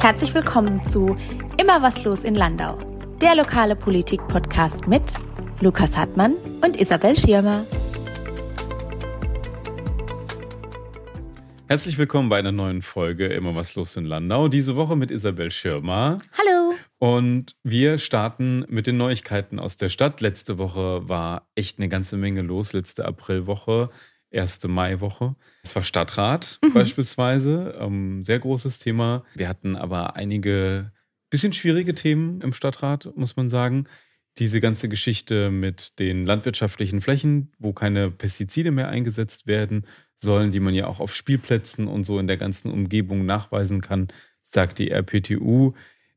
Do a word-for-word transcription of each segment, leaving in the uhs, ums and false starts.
Herzlich willkommen zu Immer was los in Landau, der lokale Politik-Podcast mit Lukas Hartmann und Isabel Schirmer. Herzlich willkommen bei einer neuen Folge Immer was los in Landau. Diese Woche mit Isabel Schirmer. Hallo. Und wir starten mit den Neuigkeiten aus der Stadt. Letzte Woche war echt eine ganze Menge los. Letzte Aprilwoche, erste Maiwoche. Es war Stadtrat mhm. beispielsweise. Ähm, sehr großes Thema. Wir hatten aber einige bisschen schwierige Themen im Stadtrat, muss man sagen. Diese ganze Geschichte mit den landwirtschaftlichen Flächen, wo keine Pestizide mehr eingesetzt werden sollen, die man ja auch auf Spielplätzen und so in der ganzen Umgebung nachweisen kann, sagt die R P T U.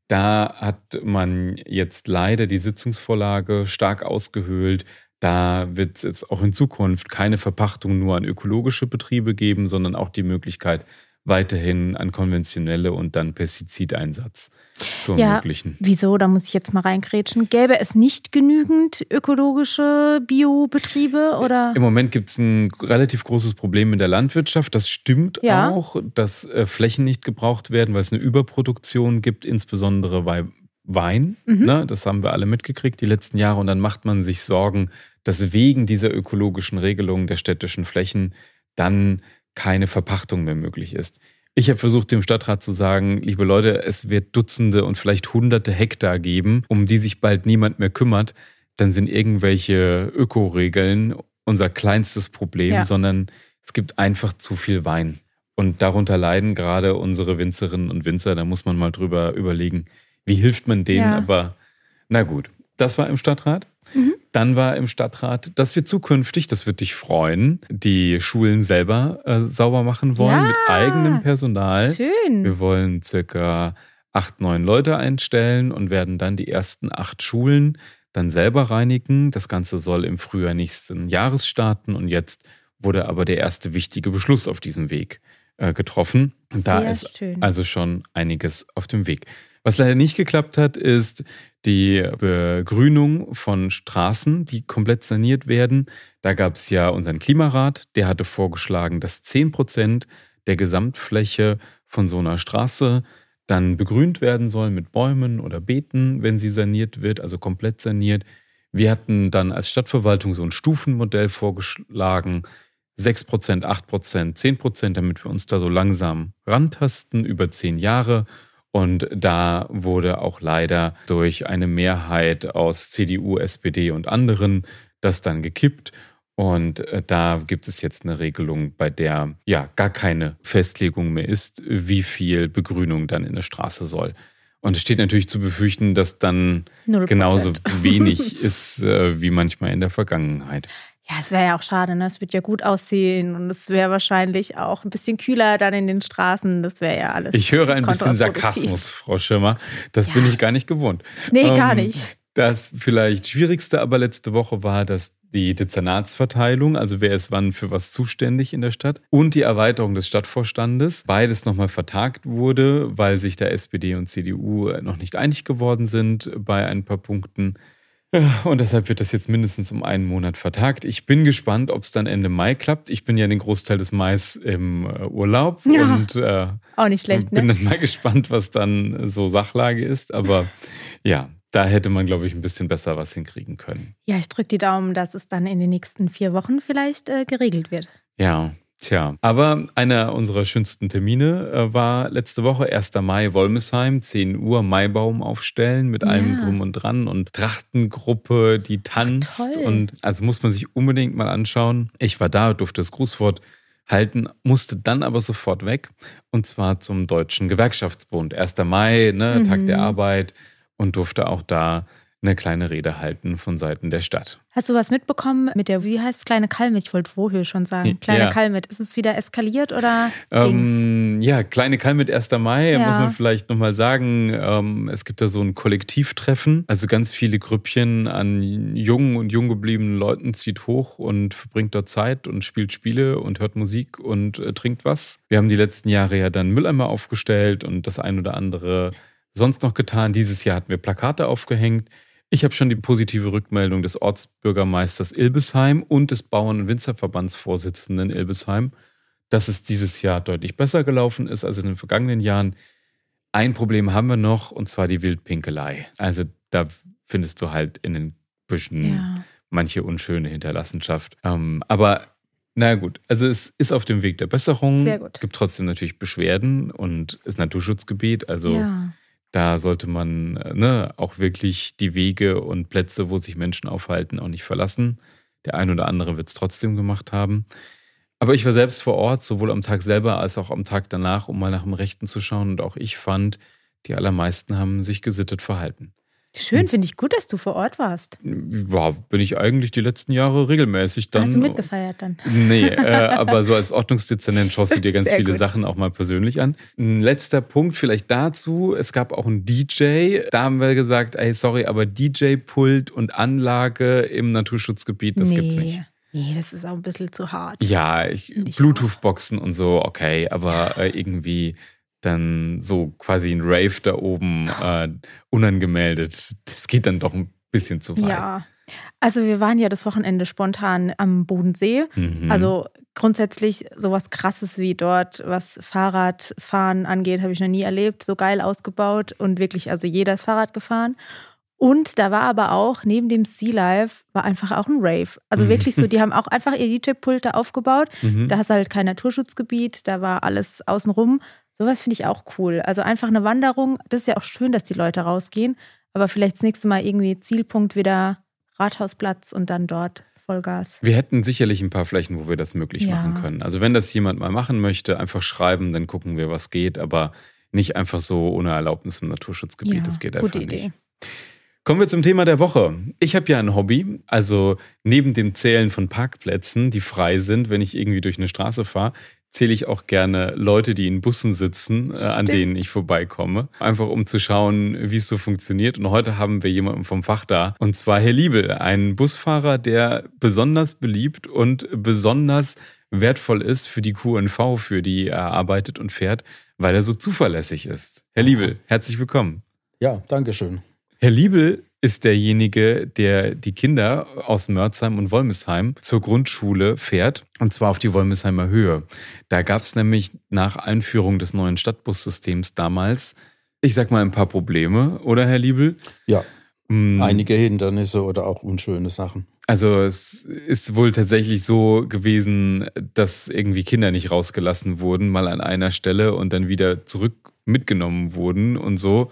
Da hat man jetzt leider die Sitzungsvorlage stark ausgehöhlt. Da wird es jetzt auch in Zukunft keine Verpachtung nur an ökologische Betriebe geben, sondern auch die Möglichkeit, weiterhin an konventionelle und dann Pestizideinsatz zu ermöglichen. Ja, wieso? Da muss ich jetzt mal reingrätschen. Gäbe es nicht genügend ökologische Biobetriebe? Oder? Im Moment gibt es ein relativ großes Problem in der Landwirtschaft. Das stimmt ja. auch, dass äh, Flächen nicht gebraucht werden, weil es eine Überproduktion gibt, insbesondere bei Wein. Mhm. Ne? Das haben wir alle mitgekriegt die letzten Jahre. Und dann macht man sich Sorgen, dass wegen dieser ökologischen Regelung der städtischen Flächen dann keine Verpachtung mehr möglich ist. Ich habe versucht, dem Stadtrat zu sagen, liebe Leute, es wird Dutzende und vielleicht Hunderte Hektar geben, um die sich bald niemand mehr kümmert. Dann sind irgendwelche Ökoregeln unser kleinstes Problem, ja. sondern es gibt einfach zu viel Wein. Und darunter leiden gerade unsere Winzerinnen und Winzer. Da muss man mal drüber überlegen, wie hilft man denen. Ja. Aber na gut, das war im Stadtrat. Mhm. Dann war im Stadtrat, dass wir zukünftig, das wird dich freuen, die Schulen selber äh, sauber machen wollen, ja, mit eigenem Personal. Schön. Wir wollen circa acht, neun Leute einstellen und werden dann die ersten acht Schulen dann selber reinigen. Das Ganze soll im Frühjahr nächsten Jahres starten und jetzt wurde aber der erste wichtige Beschluss auf diesem Weg äh, getroffen. Und da ist schön. Also schon einiges auf dem Weg. Was leider nicht geklappt hat, ist die Begrünung von Straßen, die komplett saniert werden. Da gab es ja unseren Klimarat, der hatte vorgeschlagen, dass zehn Prozent der Gesamtfläche von so einer Straße dann begrünt werden soll mit Bäumen oder Beeten, wenn sie saniert wird, also komplett saniert. Wir hatten dann als Stadtverwaltung so ein Stufenmodell vorgeschlagen, sechs Prozent, acht Prozent, zehn Prozent, damit wir uns da so langsam rantasten über zehn Jahre. Und da wurde auch leider durch eine Mehrheit aus C D U, S P D und anderen das dann gekippt. Und da gibt es jetzt eine Regelung, bei der ja gar keine Festlegung mehr ist, wie viel Begrünung dann in der Straße soll. Und es steht natürlich zu befürchten, dass dann null Prozent genauso wenig ist äh, wie manchmal in der Vergangenheit. Ja, es wäre ja auch schade, ne? Es wird ja gut aussehen und es wäre wahrscheinlich auch ein bisschen kühler dann in den Straßen. Das wäre ja alles. Ich höre ein bisschen Sarkasmus, Frau Schirmer. Das ja. bin ich gar nicht gewohnt. Nee, ähm, gar nicht. Das vielleicht Schwierigste aber letzte Woche war, dass die Dezernatsverteilung, also wer ist wann für was zuständig in der Stadt, und die Erweiterung des Stadtvorstandes, beides nochmal vertagt wurde, weil sich da S P D und C D U noch nicht einig geworden sind bei ein paar Punkten. Und deshalb wird das jetzt mindestens um einen Monat vertagt. Ich bin gespannt, ob es dann Ende Mai klappt. Ich bin ja den Großteil des Mais im Urlaub. Ja, und äh, auch nicht schlecht, bin ne? dann mal gespannt, was dann so Sachlage ist. Aber ja, da hätte man, glaube ich, ein bisschen besser was hinkriegen können. Ja, ich drücke die Daumen, dass es dann in den nächsten vier Wochen vielleicht äh, geregelt wird. Ja, tja. Aber einer unserer schönsten Termine äh, war letzte Woche, erster Mai, Wolmesheim, zehn Uhr, Maibaum aufstellen mit ja. allem drum und dran und Trachtengruppe, die tanzt. Ach, toll. Und also muss man sich unbedingt mal anschauen. Ich war da, durfte das Grußwort halten, musste dann aber sofort weg. Und zwar zum Deutschen Gewerkschaftsbund. erster Mai, ne, mhm. Tag der Arbeit, und durfte auch da eine kleine Rede halten von Seiten der Stadt. Hast du was mitbekommen mit der, wie heißt es, Kleine Kalmit? Ich wollte Wohö schon sagen. Kleine ja. Kalmit. Ist es wieder eskaliert oder ähm, Ja, Kleine Kalmit, erster Mai, ja. muss man vielleicht nochmal sagen. Ähm, es gibt da so ein Kollektivtreffen. Also ganz viele Grüppchen an jungen und jung gebliebenen Leuten zieht hoch und verbringt dort Zeit und spielt Spiele und hört Musik und äh, trinkt was. Wir haben die letzten Jahre ja dann Mülleimer aufgestellt und das ein oder andere sonst noch getan. Dieses Jahr hatten wir Plakate aufgehängt. Ich habe schon die positive Rückmeldung des Ortsbürgermeisters Ilbesheim und des Bauern- und Winzerverbandsvorsitzenden Ilbesheim, dass es dieses Jahr deutlich besser gelaufen ist als in den vergangenen Jahren. ein Problem haben wir noch, und zwar die Wildpinkelei. Also da findest du halt in den Büschen ja. manche unschöne Hinterlassenschaft. Ähm, aber na gut, also es ist auf dem Weg der Besserung. Sehr gut. Es gibt trotzdem natürlich Beschwerden und ist Naturschutzgebiet. Also ja. da sollte man ne, auch wirklich die Wege und Plätze, wo sich Menschen aufhalten, auch nicht verlassen. Der ein oder andere wird es trotzdem gemacht haben. Aber ich war selbst vor Ort, sowohl am Tag selber als auch am Tag danach, um mal nach dem Rechten zu schauen. Und auch ich fand, die allermeisten haben sich gesittet verhalten. Schön, finde ich gut, dass du vor Ort warst. Ja, bin ich eigentlich die letzten Jahre regelmäßig dann. Hast du mitgefeiert dann? Nee, äh, aber so als Ordnungsdezernent schaust du dir ganz Sehr viele gut. Sachen auch mal persönlich an. Ein letzter Punkt vielleicht dazu. Es gab auch einen D J. Da haben wir gesagt, ey, sorry, aber D J-Pult und Anlage im Naturschutzgebiet, das nee. gibt's nicht. Nee, das ist auch ein bisschen zu hart. Ja, ich, Bluetooth-Boxen und so, okay, aber äh, irgendwie dann so quasi ein Rave da oben äh, unangemeldet. Das geht dann doch ein bisschen zu weit. Ja, also wir waren ja das Wochenende spontan am Bodensee. Mhm. Also grundsätzlich sowas Krasses wie dort, was Fahrradfahren angeht, habe ich noch nie erlebt. So geil ausgebaut und wirklich, also jeder ist Fahrrad gefahren. Und da war aber auch, neben dem Sea Life, war einfach auch ein Rave. Also wirklich so, die haben auch einfach ihr D J-Pult da aufgebaut. Mhm. Da hast du halt kein Naturschutzgebiet, da war alles außenrum. Sowas finde ich auch cool. Also einfach eine Wanderung, das ist ja auch schön, dass die Leute rausgehen. Aber vielleicht das nächste Mal irgendwie Zielpunkt wieder Rathausplatz und dann dort Vollgas. Wir hätten sicherlich ein paar Flächen, wo wir das möglich Ja. machen können. Also wenn das jemand mal machen möchte, einfach schreiben, dann gucken wir, was geht. Aber nicht einfach so ohne Erlaubnis im Naturschutzgebiet. Ja, das geht einfach gute Idee. nicht. Kommen wir zum Thema der Woche. Ich habe ja ein Hobby, also neben dem Zählen von Parkplätzen, die frei sind, wenn ich irgendwie durch eine Straße fahre, zähle ich auch gerne Leute, die in Bussen sitzen, äh, an denen ich vorbeikomme. Einfach um zu schauen, wie es so funktioniert. Und heute haben wir jemanden vom Fach da. Und zwar Herr Liebel, ein Busfahrer, der besonders beliebt und besonders wertvoll ist für die Q N V, für die er arbeitet und fährt, weil er so zuverlässig ist. Herr Liebel, herzlich willkommen. Ja, danke schön. Herr Liebel ist derjenige, der die Kinder aus Mörzheim und Wolmisheim zur Grundschule fährt, und zwar auf die Wolmisheimer Höhe. Da gab es nämlich nach Einführung des neuen Stadtbussystems damals, ich sag mal, ein paar Probleme, oder Herr Liebel? Ja, Mm, einige Hindernisse oder auch unschöne Sachen. Also es ist wohl tatsächlich so gewesen, dass irgendwie Kinder nicht rausgelassen wurden, mal an einer Stelle und dann wieder zurück mitgenommen wurden und so,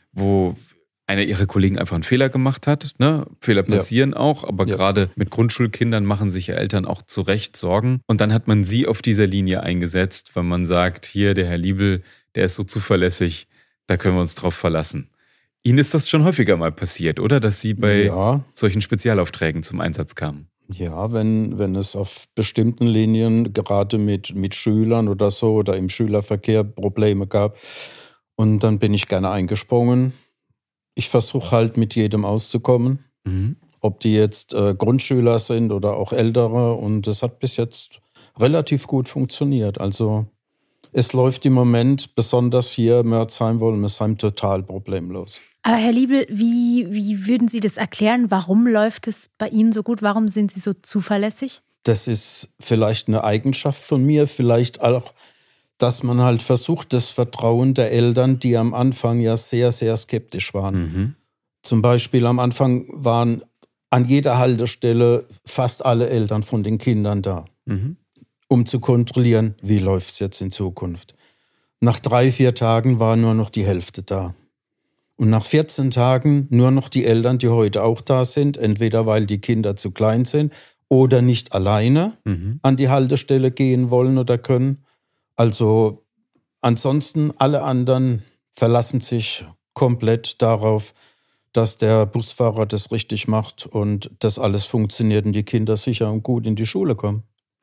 wo einer ihrer Kollegen einfach einen Fehler gemacht hat. Ne? Fehler passieren ja. auch, aber ja. gerade mit Grundschulkindern machen sich ja Eltern auch zu Recht Sorgen. Und dann hat man sie auf dieser Linie eingesetzt, wenn man sagt, hier, der Herr Liebel, der ist so zuverlässig, da können wir uns drauf verlassen. Ihnen ist das schon häufiger mal passiert, oder? Dass Sie bei ja. solchen Spezialaufträgen zum Einsatz kamen? Ja, wenn, wenn es auf bestimmten Linien, gerade mit, mit Schülern oder so, oder im Schülerverkehr Probleme gab. Und dann bin ich gerne eingesprungen. Ich versuche halt mit jedem auszukommen, mhm. ob die jetzt äh, Grundschüler sind oder auch ältere. Und das hat bis jetzt relativ gut funktioniert. Also es läuft im Moment, besonders hier Mörzheim, Wolmisheim, total problemlos. Aber Herr Liebel, wie, wie würden Sie das erklären? Warum läuft es bei Ihnen so gut? Warum sind Sie so zuverlässig? Das ist vielleicht eine Eigenschaft von mir, vielleicht auch, dass man halt versucht, das Vertrauen der Eltern, die am Anfang ja sehr, sehr skeptisch waren. Mhm. Zum Beispiel am Anfang waren an jeder Haltestelle fast alle Eltern von den Kindern da, mhm. um zu kontrollieren, wie läuft es jetzt in Zukunft. Nach drei, vier Tagen war nur noch die Hälfte da. Und nach vierzehn Tagen nur noch die Eltern, die heute auch da sind, entweder weil die Kinder zu klein sind oder nicht alleine mhm. an die Haltestelle gehen wollen oder können. Also ansonsten alle anderen verlassen sich komplett darauf, dass der Busfahrer das richtig macht und das alles funktioniert und die Kinder sicher und gut in die Schule kommen.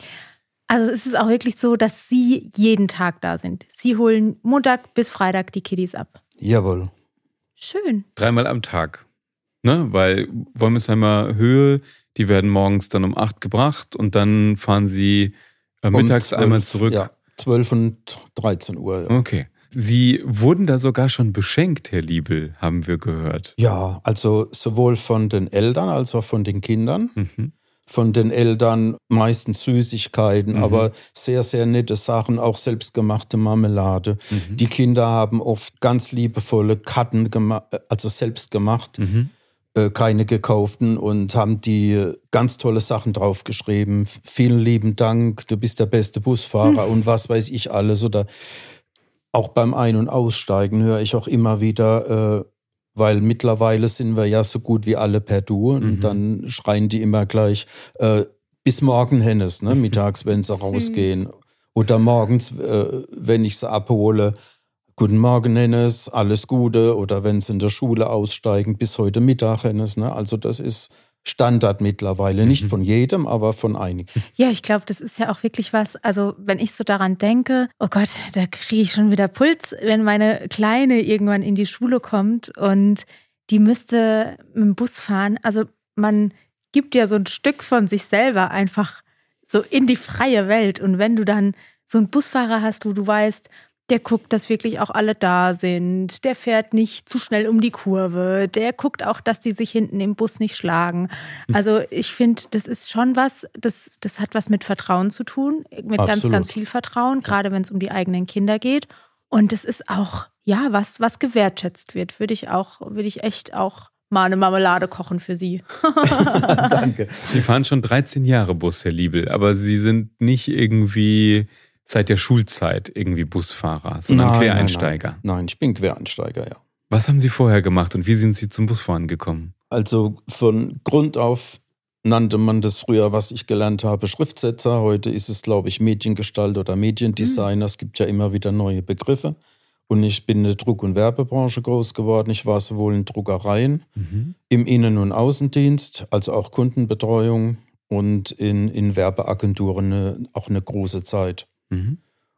Also ist es auch wirklich so, dass Sie jeden Tag da sind? Sie holen Montag bis Freitag die Kiddies ab? Jawohl. Schön. Dreimal am Tag. Ne? Weil Wolmisheimer Höhe, die werden morgens dann um acht gebracht und dann fahren sie äh, mittags um zwölf, einmal zurück. Ja, zwölf und dreizehn Uhr. Ja. Okay. Sie wurden da sogar schon beschenkt, Herr Liebel, haben wir gehört. Ja, also sowohl von den Eltern als auch von den Kindern. Mhm. von den Eltern, meistens Süßigkeiten, Mhm. aber sehr, sehr nette Sachen, auch selbstgemachte Marmelade. Mhm. Die Kinder haben oft ganz liebevolle Karten gemacht, also selbst gemacht, Mhm. äh, keine gekauften, und haben die ganz tolle Sachen draufgeschrieben. Vielen lieben Dank, du bist der beste Busfahrer und was weiß ich alles. Oder auch beim Ein- und Aussteigen höre ich auch immer wieder, äh, weil mittlerweile sind wir ja so gut wie alle per Du, und Mhm. dann schreien die immer gleich, äh, bis morgen, Hennes, ne, mittags, wenn sie Süß. rausgehen. Oder morgens, äh, wenn ich sie abhole, guten Morgen, Hennes, alles Gute. Oder wenn sie in der Schule aussteigen, bis heute Mittag, Hennes. Ne? Also das ist Standard mittlerweile. Nicht Mhm. von jedem, aber von einigen. Ja, ich glaube, das ist ja auch wirklich was, also wenn ich so daran denke, oh Gott, da kriege ich schon wieder Puls, wenn meine Kleine irgendwann in die Schule kommt und die müsste mit dem Bus fahren. Also man gibt ja so ein Stück von sich selber einfach so in die freie Welt. Und wenn du dann so einen Busfahrer hast, wo du weißt, der guckt, dass wirklich auch alle da sind. Der fährt nicht zu schnell um die Kurve. Der guckt auch, dass die sich hinten im Bus nicht schlagen. Also ich finde, das ist schon was, das, das hat was mit Vertrauen zu tun. Mit ganz, Absolut. ganz viel Vertrauen, gerade wenn es um die eigenen Kinder geht. Und es ist auch, ja, was, was gewertschätzt wird. Würde ich auch, würde ich echt auch mal eine Marmelade kochen für Sie. Danke. Sie fahren schon dreizehn Jahre Bus, Herr Liebel, aber Sie sind nicht irgendwie seit der Schulzeit irgendwie Busfahrer, sondern Nein, Quereinsteiger. Nein, nein. nein, ich bin Quereinsteiger, ja. Was haben Sie vorher gemacht und wie sind Sie zum Busfahren gekommen? Also von Grund auf nannte man das früher, was ich gelernt habe, Schriftsetzer. Heute ist es, glaube ich, Mediengestalt oder Mediendesigner. Es gibt ja immer wieder neue Begriffe. Und ich bin in der Druck- und Werbebranche groß geworden. Ich war sowohl in Druckereien, Mhm. im Innen- und Außendienst, als auch Kundenbetreuung und in, in Werbeagenturen eine, auch eine große Zeit. Mhm.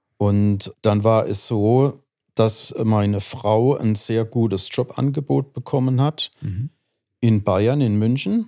Und dann war es so, dass meine Frau ein sehr gutes Jobangebot bekommen hat Mhm. in Bayern, in München.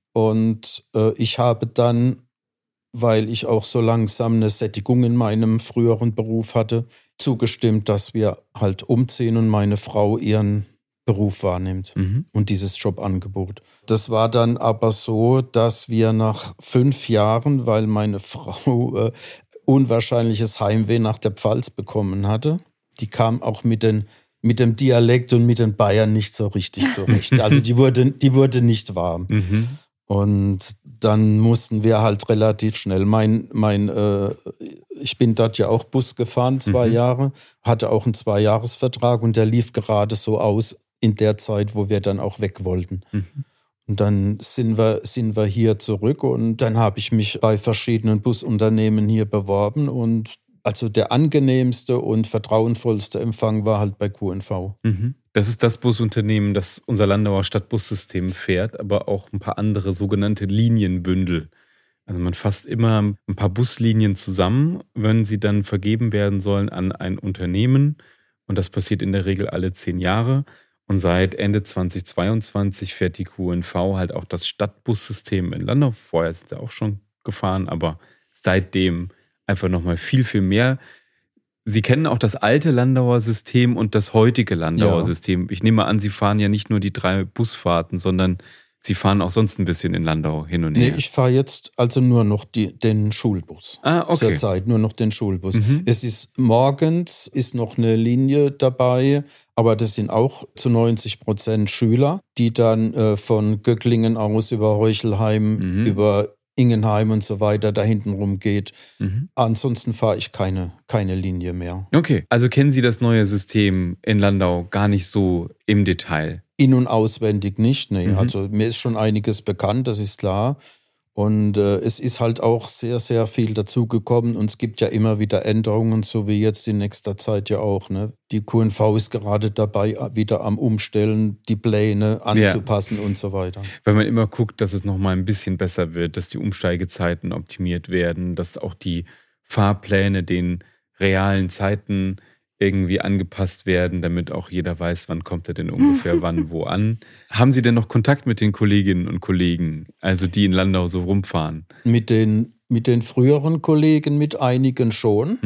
Und äh, ich habe dann, weil ich auch so langsam eine Sättigung in meinem früheren Beruf hatte, zugestimmt, dass wir halt umziehen und meine Frau ihren Beruf wahrnimmt Mhm. und dieses Jobangebot. Das war dann aber so, dass wir nach fünf Jahren, weil meine Frau äh, unwahrscheinliches Heimweh nach der Pfalz bekommen hatte, die kam auch mit, den, mit dem Dialekt und mit den Bayern nicht so richtig zurecht. Also die wurde, die wurde nicht warm. Mhm. Und dann mussten wir halt relativ schnell, mein, mein, äh, ich bin dort ja auch Bus gefahren, zwei Mhm. Jahre, hatte auch einen Zweijahresvertrag und der lief gerade so aus in der Zeit, wo wir dann auch weg wollten. Mhm. Und dann sind wir, sind wir hier zurück und dann habe ich mich bei verschiedenen Busunternehmen hier beworben und also der angenehmste und vertrauensvollste Empfang war halt bei Q und V. Mhm. Das ist das Busunternehmen, das unser Landauer Stadtbussystem fährt, aber auch ein paar andere sogenannte Linienbündel. Also man fasst immer ein paar Buslinien zusammen, wenn sie dann vergeben werden sollen an ein Unternehmen. Und das passiert in der Regel alle zehn Jahre. Und seit Ende zweitausendzweiundzwanzig fährt die Q und V halt auch das Stadtbussystem in Landau. Vorher sind sie auch schon gefahren, aber seitdem einfach nochmal viel, viel mehr. Sie kennen auch das alte Landauer System und das heutige Landauer Ja. System. Ich nehme an, Sie fahren ja nicht nur die drei Busfahrten, sondern Sie fahren auch sonst ein bisschen in Landau hin und Nee, her. ich fahre jetzt also nur noch die, den Schulbus. ah, okay. Zurzeit nur noch den Schulbus. Mhm. Es ist morgens ist noch eine Linie dabei, aber das sind auch zu neunzig Prozent Schüler, die dann äh, von Göcklingen aus über Heuchelheim, Mhm. über Ingenheim und so weiter da hinten rumgeht. Mhm. Ansonsten fahre ich keine, keine Linie mehr. Okay, also kennen Sie das neue System in Landau gar nicht so im Detail? In- und auswendig nicht, nee. Mhm. Also mir ist schon einiges bekannt, das ist klar. Und äh, es ist halt auch sehr, sehr viel dazugekommen und es gibt ja immer wieder Änderungen, so wie jetzt in nächster Zeit ja auch. Ne? Die Q und V ist gerade dabei, wieder am Umstellen, die Pläne anzupassen und so weiter. Weil man immer guckt, dass es nochmal ein bisschen besser wird, dass die Umsteigezeiten optimiert werden, dass auch die Fahrpläne den realen Zeiten irgendwie angepasst werden, damit auch jeder weiß, wann kommt er denn ungefähr wann wo an. Haben Sie denn noch Kontakt mit den Kolleginnen und Kollegen, also die in Landau so rumfahren? Mit den, mit den früheren Kollegen, mit einigen schon. Mhm.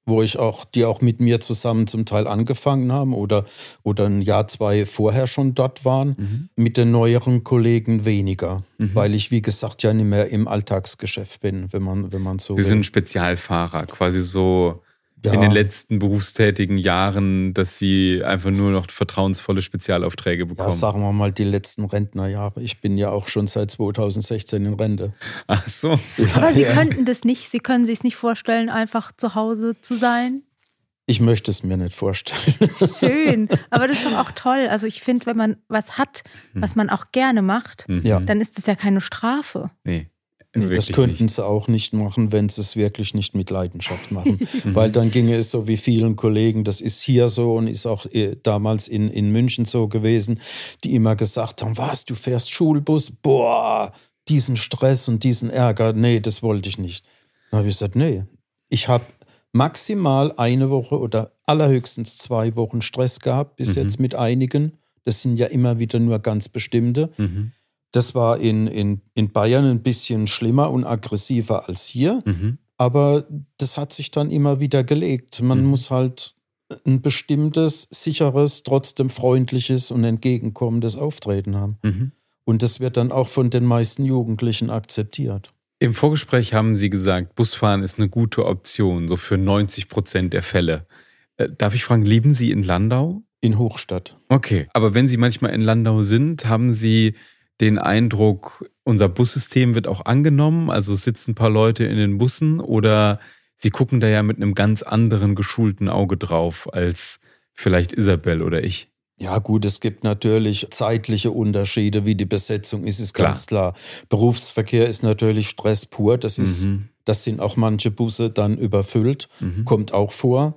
wo ich auch, die auch mit mir zusammen zum Teil angefangen haben oder, oder ein Jahr, zwei vorher schon dort waren. Mhm. Mit den neueren Kollegen weniger, mhm. weil ich, wie gesagt, ja nicht mehr im Alltagsgeschäft bin, wenn man, wenn man so Sie will. sind Spezialfahrer, quasi so ja. in den letzten berufstätigen Jahren, dass Sie einfach nur noch vertrauensvolle Spezialaufträge bekommen. Ja, sagen wir mal die letzten Rentnerjahre. Ich bin ja auch schon seit zweitausendsechzehn in Rente. Ach so. Ja, aber Sie ja. könnten das nicht, Sie können sich nicht vorstellen, einfach zu Hause zu sein? Ich möchte es mir nicht vorstellen. Schön, aber das ist doch auch toll. Also ich finde, wenn man was hat, was man auch gerne macht, ja. dann ist das ja keine Strafe. Nee. Nee, das könnten nicht. sie auch nicht machen, wenn sie es wirklich nicht mit Leidenschaft machen. Weil dann ginge es so wie vielen Kollegen, das ist hier so und ist auch damals in, in München so gewesen, die immer gesagt haben, was, du fährst Schulbus? Boah, diesen Stress und diesen Ärger, nee, das wollte ich nicht. Dann habe ich gesagt, nee, ich habe maximal eine Woche oder allerhöchstens zwei Wochen Stress gehabt, bis mhm. jetzt mit einigen. Das sind ja immer wieder nur ganz bestimmte. Mhm. Das war in, in, in Bayern ein bisschen schlimmer und aggressiver als hier, mhm. aber das hat sich dann immer wieder gelegt. Man mhm. muss halt ein bestimmtes, sicheres, trotzdem freundliches und entgegenkommendes Auftreten haben. Mhm. Und das wird dann auch von den meisten Jugendlichen akzeptiert. Im Vorgespräch haben Sie gesagt, Busfahren ist eine gute Option, so für neunzig Prozent der Fälle. Äh, darf ich fragen, leben Sie in Landau? In Hochstadt. Okay, aber wenn Sie manchmal in Landau sind, haben Sie den Eindruck, unser Bussystem wird auch angenommen, also sitzen ein paar Leute in den Bussen oder Sie gucken da ja mit einem ganz anderen geschulten Auge drauf als vielleicht Isabel oder ich. Ja gut, es gibt natürlich zeitliche Unterschiede, wie die Besetzung ist, ist ganz klar. klar. Berufsverkehr ist natürlich Stress pur, das ist, mhm. das sind auch manche Busse dann überfüllt, mhm. kommt auch vor,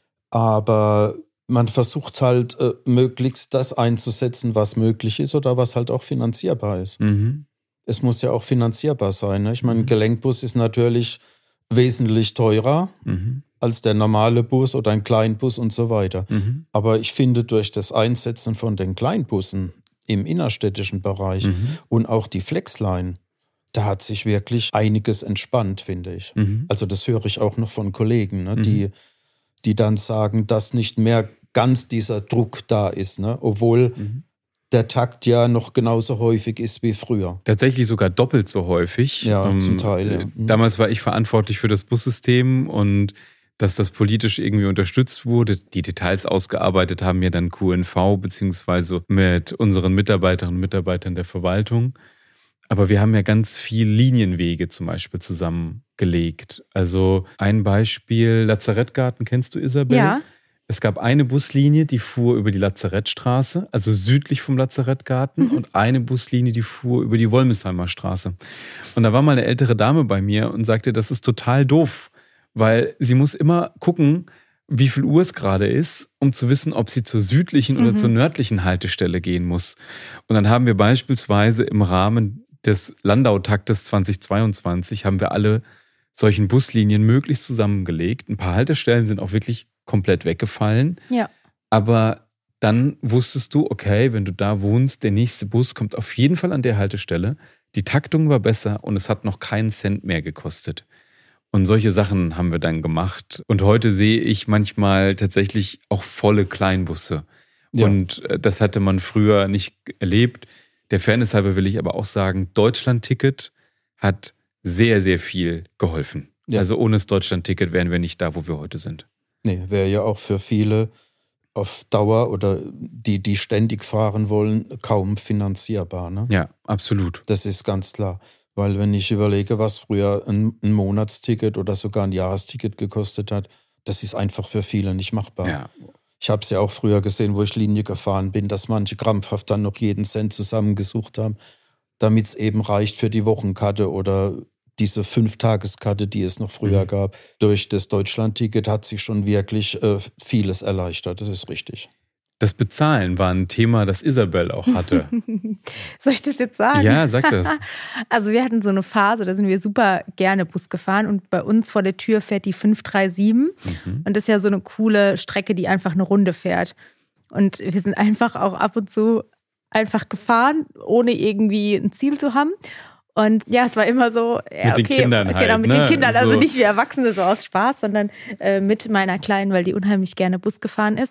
aber man versucht halt äh, möglichst das einzusetzen, was möglich ist oder was halt auch finanzierbar ist. Mhm. Es muss ja auch finanzierbar sein. Ne? Ich meine, ein Gelenkbus ist natürlich wesentlich teurer mhm. als der normale Bus oder ein Kleinbus und so weiter. Mhm. Aber ich finde, durch das Einsetzen von den Kleinbussen im innerstädtischen Bereich mhm. und auch die Flexline, da hat sich wirklich einiges entspannt, finde ich. Mhm. Also das höre ich auch noch von Kollegen, ne? mhm. die, die dann sagen, dass nicht mehr ganz dieser Druck da ist, ne? Obwohl mhm. der Takt ja noch genauso häufig ist wie früher. Tatsächlich sogar doppelt so häufig. Ja, ähm, zum Teil. Ja. Damals war ich verantwortlich für das Bussystem und dass das politisch irgendwie unterstützt wurde. Die Details ausgearbeitet haben ja dann Q N V beziehungsweise mit unseren Mitarbeiterinnen und Mitarbeitern der Verwaltung. Aber wir haben ja ganz viel Linienwege zum Beispiel zusammengelegt. Also ein Beispiel, Lazarettgarten, kennst du, Isabel? Ja. Es gab eine Buslinie, die fuhr über die Lazarettstraße, also südlich vom Lazarettgarten, mhm. und eine Buslinie, die fuhr über die Wollmesheimer Straße. Und da war mal eine ältere Dame bei mir und sagte, das ist total doof, weil sie muss immer gucken, wie viel Uhr es gerade ist, um zu wissen, ob sie zur südlichen mhm. oder zur nördlichen Haltestelle gehen muss. Und dann haben wir beispielsweise im Rahmen des Landau-Taktes zweitausendzweiundzwanzig haben wir alle solchen Buslinien möglichst zusammengelegt. Ein paar Haltestellen sind auch wirklich komplett weggefallen. Ja. Aber dann wusstest du, okay, wenn du da wohnst, der nächste Bus kommt auf jeden Fall an der Haltestelle. Die Taktung war besser und es hat noch keinen Cent mehr gekostet. Und solche Sachen haben wir dann gemacht. Und heute sehe ich manchmal tatsächlich auch volle Kleinbusse. Ja. Und das hatte man früher nicht erlebt. Der Fairness halber will ich aber auch sagen, Deutschland-Ticket hat sehr, sehr viel geholfen. Ja. Also ohne das Deutschland-Ticket wären wir nicht da, wo wir heute sind. Nee, wäre ja auch für viele auf Dauer oder die, die ständig fahren wollen, kaum finanzierbar. Ne? Ja, absolut. Das ist ganz klar. Weil wenn ich überlege, was früher ein, ein Monatsticket oder sogar ein Jahresticket gekostet hat, das ist einfach für viele nicht machbar. Ja. Ich habe es ja auch früher gesehen, wo ich Linie gefahren bin, dass manche krampfhaft dann noch jeden Cent zusammengesucht haben, damit es eben reicht für die Wochenkarte oder diese Fünf-Tages-Karte, die es noch früher mhm. gab. Durch das Deutschland-Ticket hat sich schon wirklich äh, vieles erleichtert, das ist richtig. Das Bezahlen war ein Thema, das Isabel auch hatte. Soll ich das jetzt sagen? Ja, sag das. Also wir hatten so eine Phase, da sind wir super gerne Bus gefahren und bei uns vor der Tür fährt die fünf drei sieben mhm. und das ist ja so eine coole Strecke, die einfach eine Runde fährt. Und wir sind einfach auch ab und zu einfach gefahren, ohne irgendwie ein Ziel zu haben. Und ja, es war immer so, ja, mit okay, den Kindern genau, halt, mit ne? den Kindern, also so. nicht wie Erwachsene so aus Spaß, sondern äh, mit meiner Kleinen, weil die unheimlich gerne Bus gefahren ist.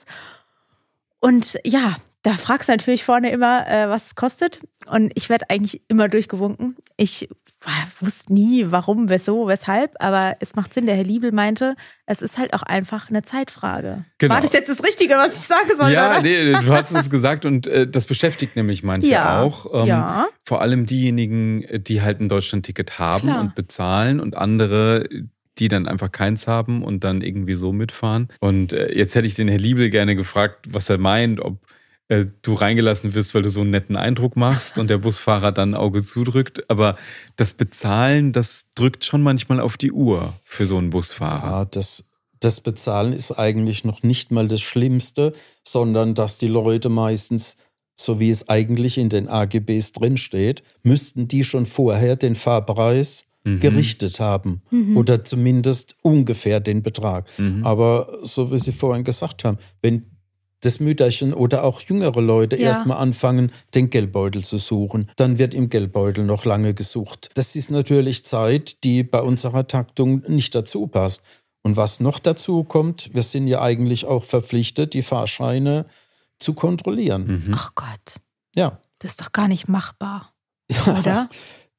Und ja, da fragst du natürlich vorne immer, äh, was es kostet. Und ich werde eigentlich immer durchgewunken. Ich wusste nie, warum, wieso, weshalb, aber es macht Sinn. Der Herr Liebel meinte, es ist halt auch einfach eine Zeitfrage. Genau. War das jetzt das Richtige, was ich sagen soll? Ja, oder? nee, du hast es gesagt und äh, das beschäftigt nämlich manche Ja, auch. Ähm, ja. Vor allem diejenigen, die halt ein Deutschland-Ticket haben Klar. und bezahlen und andere, die dann einfach keins haben und dann irgendwie so mitfahren. Und äh, jetzt hätte ich den Herr Liebel gerne gefragt, was er meint, ob äh, du reingelassen wirst, weil du so einen netten Eindruck machst und der Busfahrer dann ein Auge zudrückt. Aber das Bezahlen, das drückt schon manchmal auf die Uhr für so einen Busfahrer. Ja, das, das Bezahlen ist eigentlich noch nicht mal das Schlimmste, sondern dass die Leute meistens, so wie es eigentlich in den A G Bs drinsteht, müssten die schon vorher den Fahrpreis mhm. gerichtet haben. Mhm. Oder zumindest ungefähr den Betrag. Mhm. Aber so wie Sie vorhin gesagt haben, wenn das Mütterchen oder auch jüngere Leute ja. erstmal anfangen, den Geldbeutel zu suchen, dann wird im Geldbeutel noch lange gesucht. Das ist natürlich Zeit, die bei unserer Taktung nicht dazu passt. Und was noch dazu kommt, wir sind ja eigentlich auch verpflichtet, die Fahrscheine zu kontrollieren. Mhm. Ach Gott. Ja. Das ist doch gar nicht machbar, ja. oder?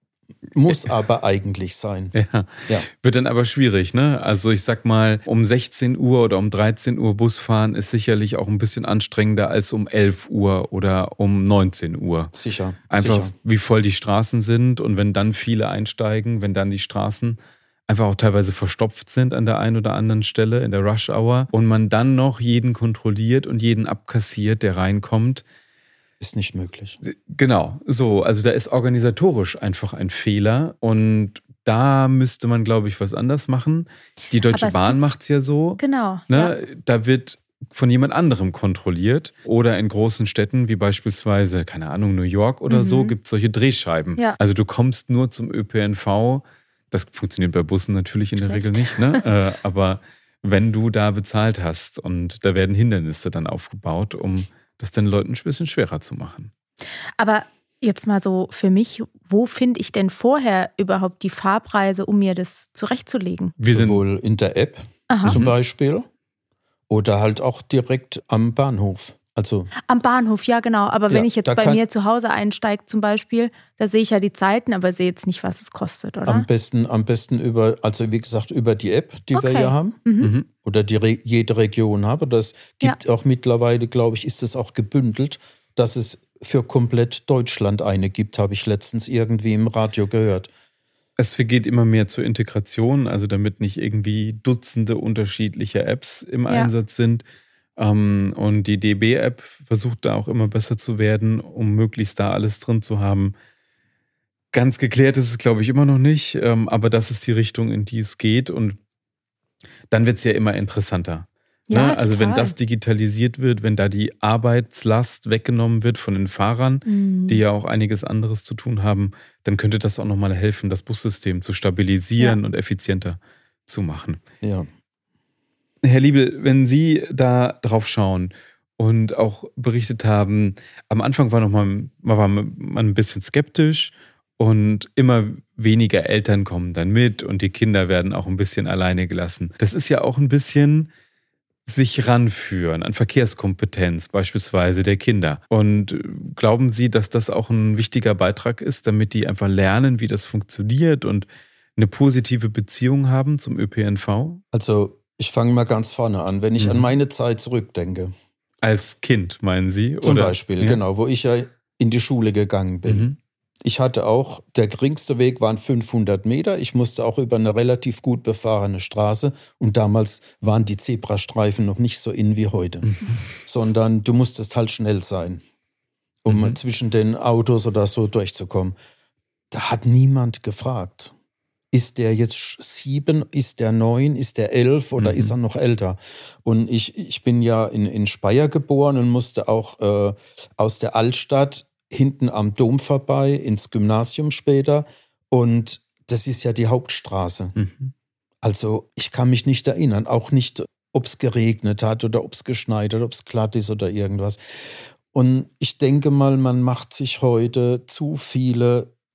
Muss aber eigentlich sein. Ja. ja. Wird dann aber schwierig, ne? Also ich sag mal, um sechzehn Uhr oder um dreizehn Uhr Bus fahren ist sicherlich auch ein bisschen anstrengender als um elf Uhr oder um neunzehn Uhr. Sicher. Einfach sicher. wie voll die Straßen sind und wenn dann viele einsteigen, wenn dann die Straßen einfach auch teilweise verstopft sind an der einen oder anderen Stelle in der Rush Hour und man dann noch jeden kontrolliert und jeden abkassiert, der reinkommt. Ist nicht möglich. Genau, so. Also da ist organisatorisch einfach ein Fehler und da müsste man, glaube ich, was anders machen. Die Deutsche Bahn macht es ja so. Genau. Ne? Ja. Da wird von jemand anderem kontrolliert. Oder in großen Städten wie beispielsweise, keine Ahnung, New York oder mhm. so, gibt es solche Drehscheiben. Ja. Also du kommst nur zum Ö P N V. Das funktioniert bei Bussen natürlich in der Schlecht. Regel nicht. Ne? äh, aber wenn du da bezahlt hast und da werden Hindernisse dann aufgebaut, um das den Leuten ein bisschen schwerer zu machen. Aber jetzt mal so für mich, wo finde ich denn vorher überhaupt die Fahrpreise, um mir das zurechtzulegen? Wir Sowohl in der App Aha. zum Beispiel oder halt auch direkt am Bahnhof. Also am Bahnhof, ja genau. Aber wenn ja, ich jetzt bei mir zu Hause einsteige zum Beispiel, da sehe ich ja die Zeiten, aber sehe jetzt nicht, was es kostet, oder? Am besten, am besten über, also wie gesagt, über die App, die okay. wir hier haben. Mhm. Oder die Re- jede Region hat. Aber das gibt ja. auch mittlerweile, glaube ich, ist es auch gebündelt, dass es für komplett Deutschland eine gibt, habe ich letztens irgendwie im Radio gehört. Es vergeht immer mehr zur Integration, also damit nicht irgendwie Dutzende unterschiedliche Apps im ja. Einsatz sind. Und die D B-App versucht da auch immer besser zu werden, um möglichst da alles drin zu haben. Ganz geklärt ist es, glaube ich, immer noch nicht, aber das ist die Richtung, in die es geht. Und dann wird es ja immer interessanter. Ja, ne? Also total. wenn das digitalisiert wird, wenn da die Arbeitslast weggenommen wird von den Fahrern, mhm. die ja auch einiges anderes zu tun haben, dann könnte das auch nochmal helfen, das Bussystem zu stabilisieren ja. und effizienter zu machen. Ja. Herr Liebel, wenn Sie da drauf schauen und auch berichtet haben, am Anfang war noch mal, war man ein bisschen skeptisch und immer weniger Eltern kommen dann mit und die Kinder werden auch ein bisschen alleine gelassen. Das ist ja auch ein bisschen sich ranführen an Verkehrskompetenz beispielsweise der Kinder. Und glauben Sie, dass das auch ein wichtiger Beitrag ist, damit die einfach lernen, wie das funktioniert und eine positive Beziehung haben zum Ö P N V? Also ich fange mal ganz vorne an. Wenn ich mhm. an meine Zeit zurückdenke. Als Kind, meinen Sie? Zum oder? Beispiel, ja. genau, wo ich ja in die Schule gegangen bin. Mhm. Ich hatte auch, der geringste Weg waren fünfhundert Meter. Ich musste auch über eine relativ gut befahrene Straße. Und damals waren die Zebrastreifen noch nicht so in wie heute. Mhm. Sondern du musstest halt schnell sein, um mhm. zwischen den Autos oder so durchzukommen. Da hat niemand gefragt. Ist der jetzt sieben, ist der neun, ist der elf oder mhm. ist er noch älter? Und ich, ich bin ja in, in Speyer geboren und musste auch äh, aus der Altstadt hinten am Dom vorbei, ins Gymnasium später. Und das ist ja die Hauptstraße. Mhm. Also ich kann mich nicht erinnern, auch nicht, ob es geregnet hat oder ob es geschneit hat, ob es glatt ist oder irgendwas. Und ich denke mal, man macht sich heute zu viele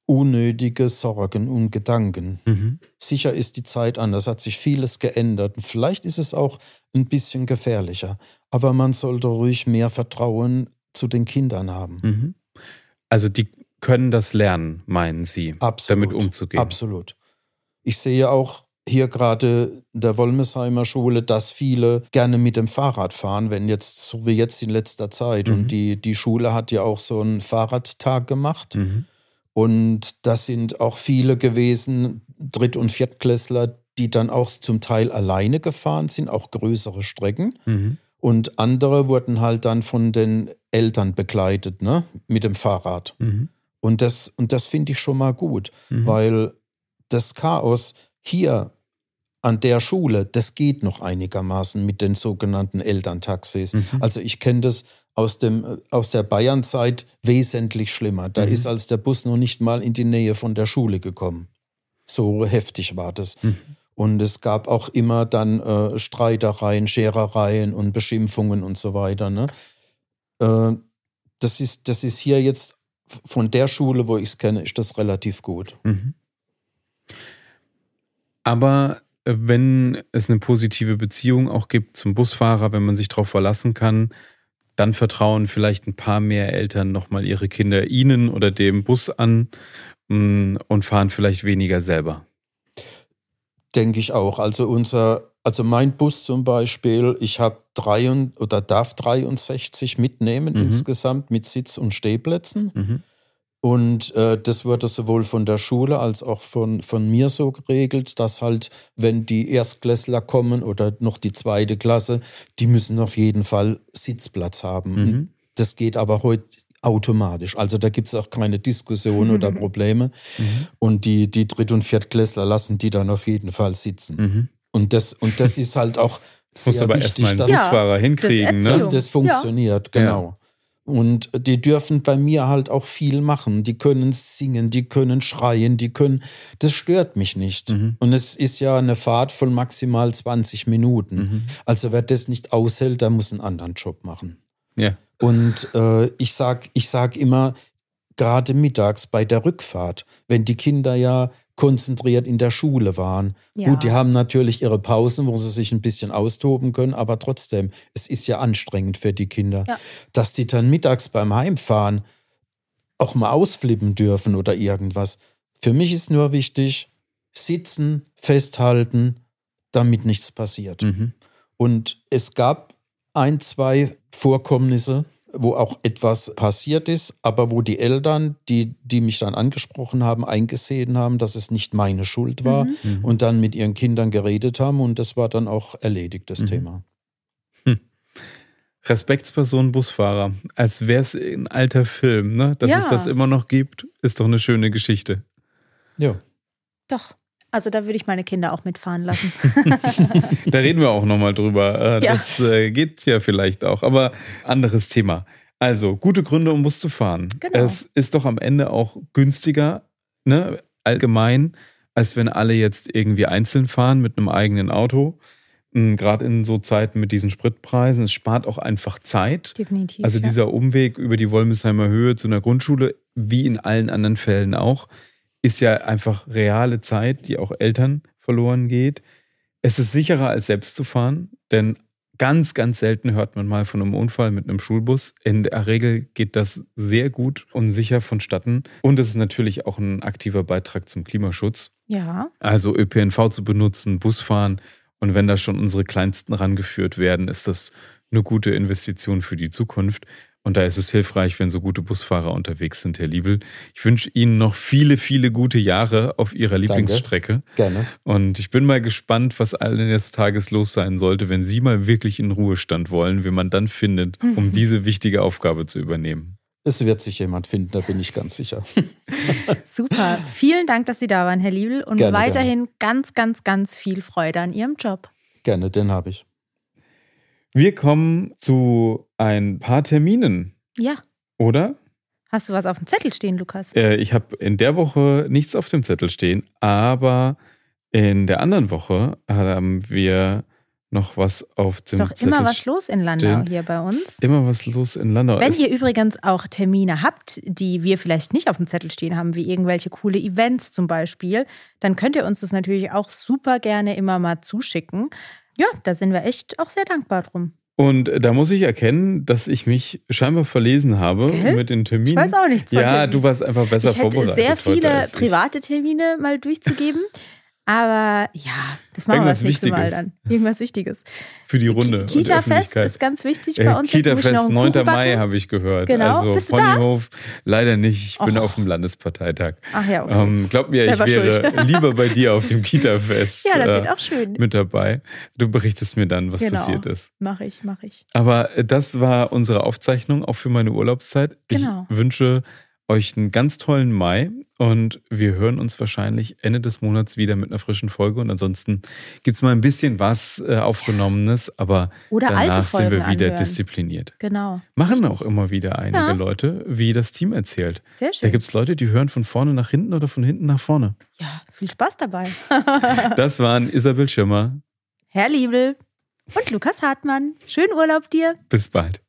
unnötige Sorgen und Gedanken. Mhm. Sicher ist die Zeit anders, hat sich vieles geändert. Und vielleicht ist es auch ein bisschen gefährlicher. Aber man sollte ruhig mehr Vertrauen zu den Kindern haben. Mhm. Also die können das lernen, meinen Sie, Absolut, damit umzugehen? Absolut. Ich sehe auch hier gerade in der Wollmesheimer Schule, dass viele gerne mit dem Fahrrad fahren, wenn jetzt, so wie jetzt in letzter Zeit. Mhm. Und die, die Schule hat ja auch so einen Fahrradtag gemacht. Mhm. Und das sind auch viele gewesen, Dritt- und Viertklässler, die dann auch zum Teil alleine gefahren sind, auch größere Strecken. Mhm. Und andere wurden halt dann von den Eltern begleitet, ne, mit dem Fahrrad. Mhm. Und das, und das finde ich schon mal gut, Mhm. weil das Chaos hier an der Schule, das geht noch einigermaßen mit den sogenannten Elterntaxis. Mhm. Also ich kenne das aus, dem, aus der Bayernzeit wesentlich schlimmer. Da Mhm. ist als der Bus noch nicht mal in die Nähe von der Schule gekommen. So heftig war das. Mhm. Und es gab auch immer dann äh, Streitereien, Scherereien und Beschimpfungen und so weiter. Ne? Äh, das ist, das ist hier jetzt von der Schule, wo ich es kenne, ist das relativ gut. Mhm. Aber wenn es eine positive Beziehung auch gibt zum Busfahrer, wenn man sich darauf verlassen kann, dann vertrauen vielleicht ein paar mehr Eltern nochmal ihre Kinder ihnen oder dem Bus an und fahren vielleicht weniger selber. Denke ich auch. Also unser, also mein Bus zum Beispiel, ich habe drei oder darf dreiundsechzig mitnehmen Mhm. insgesamt mit Sitz- und Stehplätzen. Mhm. Und äh, das wurde sowohl von der Schule als auch von, von mir so geregelt, dass halt, wenn die Erstklässler kommen oder noch die zweite Klasse, die müssen auf jeden Fall Sitzplatz haben. Mhm. Das geht aber heute automatisch. Also da gibt es auch keine Diskussion oder Probleme. Mhm. Und die, die Dritt- und Viertklässler lassen die dann auf jeden Fall sitzen. Mhm. Und, das, und das ist halt auch Das muss sehr aber wichtig, erstmal ein dass, Busfahrer Ja, hinkriegen. das Ne? dass das funktioniert. Genau. Und die dürfen bei mir halt auch viel machen. Die können singen, die können schreien, die können, das stört mich nicht. Mhm. Und es ist ja eine Fahrt von maximal zwanzig Minuten. Mhm. Also wer das nicht aushält, der muss einen anderen Job machen. Ja. Und äh, ich sag, ich sag immer, gerade mittags bei der Rückfahrt, wenn die Kinder ja konzentriert in der Schule waren. Ja. Gut, die haben natürlich ihre Pausen, wo sie sich ein bisschen austoben können, aber trotzdem, es ist ja anstrengend für die Kinder, Ja. dass die dann mittags beim Heimfahren auch mal ausflippen dürfen oder irgendwas. Für mich ist nur wichtig, sitzen, festhalten, damit nichts passiert. Mhm. Und es gab ein, zwei Vorkommnisse, wo auch etwas passiert ist, aber wo die Eltern, die, die mich dann angesprochen haben, eingesehen haben, dass es nicht meine Schuld war Mhm. Mhm. und dann mit ihren Kindern geredet haben und das war dann auch erledigt, das Mhm. Thema. Respektsperson Busfahrer, als wäre es ein alter Film, ne? Dass Ja. es das immer noch gibt, ist doch eine schöne Geschichte. Ja. Doch. Also da würde ich meine Kinder auch mitfahren lassen. Da reden wir auch nochmal drüber. Äh, Ja. Das äh, geht ja vielleicht auch, aber anderes Thema. Also, gute Gründe, um Bus zu fahren. Genau. Es ist doch am Ende auch günstiger, ne, allgemein, als wenn alle jetzt irgendwie einzeln fahren mit einem eigenen Auto. Gerade in so Zeiten mit diesen Spritpreisen. Es spart auch einfach Zeit. Definitiv. Also ja. dieser Umweg über die Wollmesheimer Höhe zu einer Grundschule, wie in allen anderen Fällen auch, ist ja einfach reale Zeit, die auch Eltern verloren geht. Es ist sicherer, als selbst zu fahren, denn ganz, ganz selten hört man mal von einem Unfall mit einem Schulbus. In der Regel geht das sehr gut und sicher vonstatten. Und es ist natürlich auch ein aktiver Beitrag zum Klimaschutz. Ja. Also Ö P N V zu benutzen, Busfahren. Und wenn da schon unsere Kleinsten rangeführt werden, ist das eine gute Investition für die Zukunft. Und da ist es hilfreich, wenn so gute Busfahrer unterwegs sind, Herr Liebel. Ich wünsche Ihnen noch viele, viele gute Jahre auf Ihrer Lieblingsstrecke. Gerne. Und ich bin mal gespannt, was allen des Tages los sein sollte, wenn Sie mal wirklich in Ruhestand wollen, wie man dann findet, um diese wichtige Aufgabe zu übernehmen. Es wird sich jemand finden, da bin ich ganz sicher. Super. Vielen Dank, dass Sie da waren, Herr Liebel. Und Gerne, weiterhin ganz, ganz, ganz viel Freude an Ihrem Job. Gerne, den habe ich. Wir kommen zu ein paar Terminen, Ja. oder? Hast du was auf dem Zettel stehen, Lukas? Äh, ich habe in der Woche nichts auf dem Zettel stehen, aber in der anderen Woche haben wir noch was auf dem Zettel. Ist doch immer was los in Landau hier bei uns. Immer was los in Landau. Wenn ihr übrigens auch Termine habt, die wir vielleicht nicht auf dem Zettel stehen haben, wie irgendwelche coole Events zum Beispiel, dann könnt ihr uns das natürlich auch super gerne immer mal zuschicken. Ja, da sind wir echt auch sehr dankbar drum. Und da muss ich erkennen, dass ich mich scheinbar verlesen habe Gell? mit den Terminen. Ich weiß auch nichts von Ja, Terminen. Du warst einfach besser ich vorbereitet. Ich hätte sehr viele ich. private Termine mal durchzugeben. Aber ja, das machen Irgendwas wir das nächste Wichtiges. Mal dann. Irgendwas Wichtiges. Für die Runde. Kita-Fest ist ganz wichtig bei uns. Kita-Fest, neunter Mai habe ich gehört. Genau. Also Bist du Ponyhof leider nicht. Ich bin Och. auf dem Landesparteitag. Ach ja, okay. Ähm, glaub mir, Selber ich wäre schuld. lieber bei dir auf dem Kita-Fest. Ja, das wird äh, auch schön. Mit dabei. Du berichtest mir dann, was genau. passiert ist. Mach ich, mach ich. Aber das war unsere Aufzeichnung auch für meine Urlaubszeit. Genau. Ich wünsche euch einen ganz tollen Mai und wir hören uns wahrscheinlich Ende des Monats wieder mit einer frischen Folge und ansonsten gibt es mal ein bisschen was äh, Aufgenommenes, aber Oder danach alte Folgen sind wir wieder anhören. diszipliniert. Genau. Machen Richtig. auch immer wieder einige ja. Leute, wie das Team erzählt. Sehr schön. Da gibt es Leute, die hören von vorne nach hinten oder von hinten nach vorne. Ja, viel Spaß dabei. Das waren Isabel Schimmer, Herr Liebel und Lukas Hartmann. Schönen Urlaub dir. Bis bald.